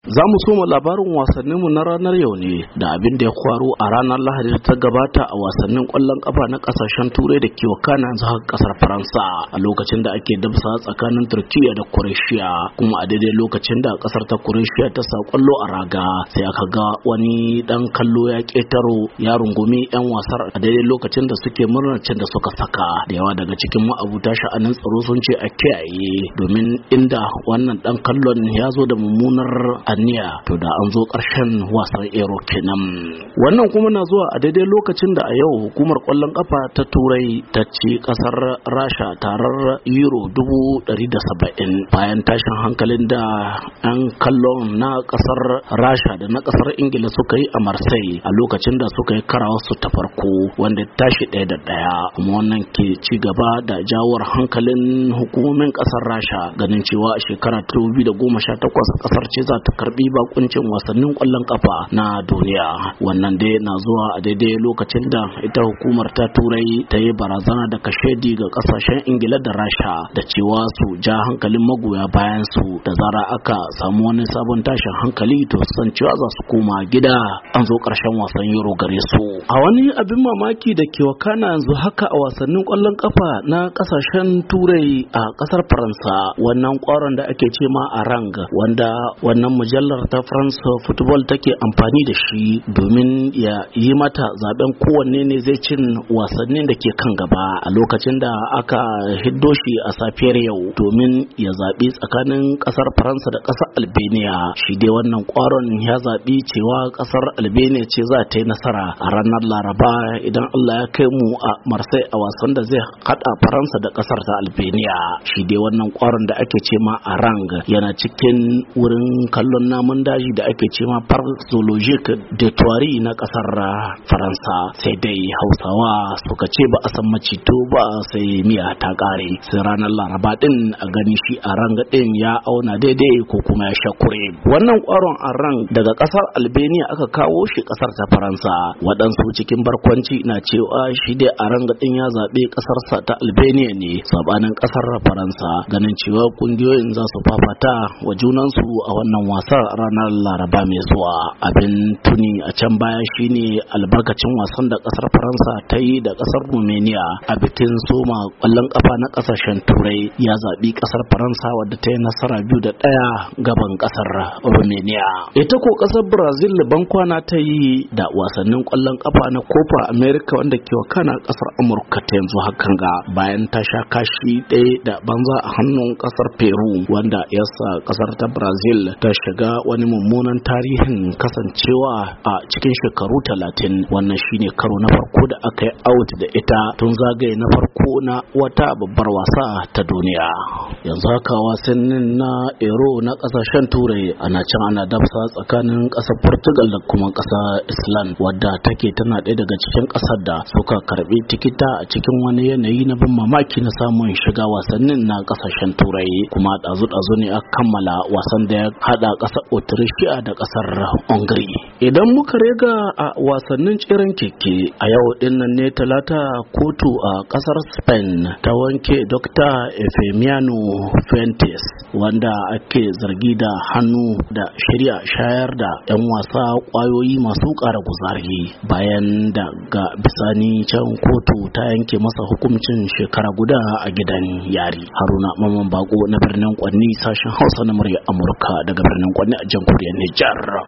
Za mu soma labarin wasanninmu na ranar yau ne da abin da ya faru a ranar Lahadi da ta gabata a wasannin kwallon kafa na kasashen Turai da ke wakana yanzu haka kasar Faransa a lokacin da ake dabsa tsakanin Turkiya da Croatia, kuma a daidai lokacin da kasar ta Croatia ta sa kwallo a raga sai aka ga wani dan kallo ya ketaro ya rungumi yan wasar a daidai lokacin da suke murnar cin da suka saka. Da yawa daga cikin ma'abuta sha'anin tsaro sun ce a kiyaye, domin inda wannan dan kallon ya zo da mummunar aniya to da an zo ƙarshen wasan Euro kenan. Wannan kuma na zuwa a daidai lokacin da a yau hukumar ƙwallon ƙafa ta Turai ta ci ƙasar Rasha tarar Euro 170 bayan tashin hankalin da 'yan kallon na ƙasar Rasha da na ƙasar Ingila suka yi a Marseille a lokacin da suka yi karawarsu ta farko wanda tashi 1-1, kuma wannan ke ci gaba da jawar hankalin hukumomin ƙasar Rasha ganin cewa a shekara 2018 ƙasar ce za ta karbi bakuncin wasannin kwallon kafa na duniya. Wannan dai na zuwa a daidai lokacin da ita hukumar ta Turai ta yi barazana da kashedi ga kasashen Ingila da Rasha da cewa su ja hankalin magoya bayan su da zara aka samu wani sabon tashin hankali to san cewa za su koma gida an zo karshen wasan Euro gare su. A wani abin mamaki da ke wakana yanzu haka a wasannin kwallon kafa na kasashen Turai a kasar Faransa, wannan kwaron da ake ce ma Arang, wanda wannan mujallar ta France Football take amfani da shi domin ya yi mata zaben kowanne ne zai cin wasannin da ke kan gaba a lokacin da aka hiddo shi a safiyar yau domin ya zaɓi tsakanin ƙasar Faransa da ƙasar Albania. Shi dai wannan ƙwaron ya zaɓi cewa ƙasar Albania ce za ta yi nasara a ranar Laraba idan Allah ya kai mu a Marseille a wasan da zai haɗa Faransa da ƙasar ta Albania. Shi dai wannan ƙwaron da ake ce ma Arang yana cikin wurin kallon namun daji da ake ce ma Parc Zoologique de Thoiry na kasar Faransa. Sai dai Hausawa suka ce ba a san macito ba sai miya ta kare. Sai ranar Laraba din a gani shi Arang din ya auna daidai ko kuma ya shakure. Wannan kwaron Arang daga kasar Albania aka kawo shi kasar ta Faransa. Waɗansu cikin barkwanci na cewa shi dai Arang din ya zaɓe kasarsa ta Albania ne sabanin kasar Faransa, ganin cewa kungiyoyin za su fafata wa junansu a wannan wasa ranar Laraba mai zuwa. Abin tuni a can baya shine albarkacin wasan da kasar Faransa ta yi da kasar Romania a bikin soma kwallon kafa na kasashen Turai, ya zaɓi kasar Faransa wadda ta yi nasara 2-1 gaban kasar Romania. Ita ko kasar Brazil bankwana ta yi da wasannin kwallon kafa na Copa America wanda ke wakana kasar Amurka ta yanzu hakan ga bayan ta sha kashi 1-0 a hannun kasar Peru, wanda ya sa kasar ta Brazil ta shiga wani mummunan tarihin kasancewa a cikin shekaru 30. Wannan shine karo na farko da aka yi out da ita tun zagaye na farko na wata babbar wasa ta duniya. Yanzu haka wasannin na Euro na kasashen Turai ana can ana dafsa tsakanin kasar Portugal da kuma kasar Iceland, wadda take tana ɗaya daga cikin kasar da suka karbi tikita a cikin wani yanayi na ban mamaki na samun shiga wasannin na kasashen Turai. Kuma ɗazu ne aka kammala wasan da ya hada kasar Autricia da kasar Hungary. Idan muka rega a wasannin tseren keke a yau dinnan ne Talata, kotu a kasar Spain ta wanke Dr. Efemiano Fuentes wanda ake zargi da hannu da shirya shayar da 'yan wasa kwayoyi masu ƙara kuzari, bayan da ga bisani can kotu ta yanke masa hukuncin shekara guda a gidan yari. Haruna Mamman Bako na birnin Kwanni, sashen Hausa na murya Amurka daga birnin Kwanni a jamhuriyar Nijar.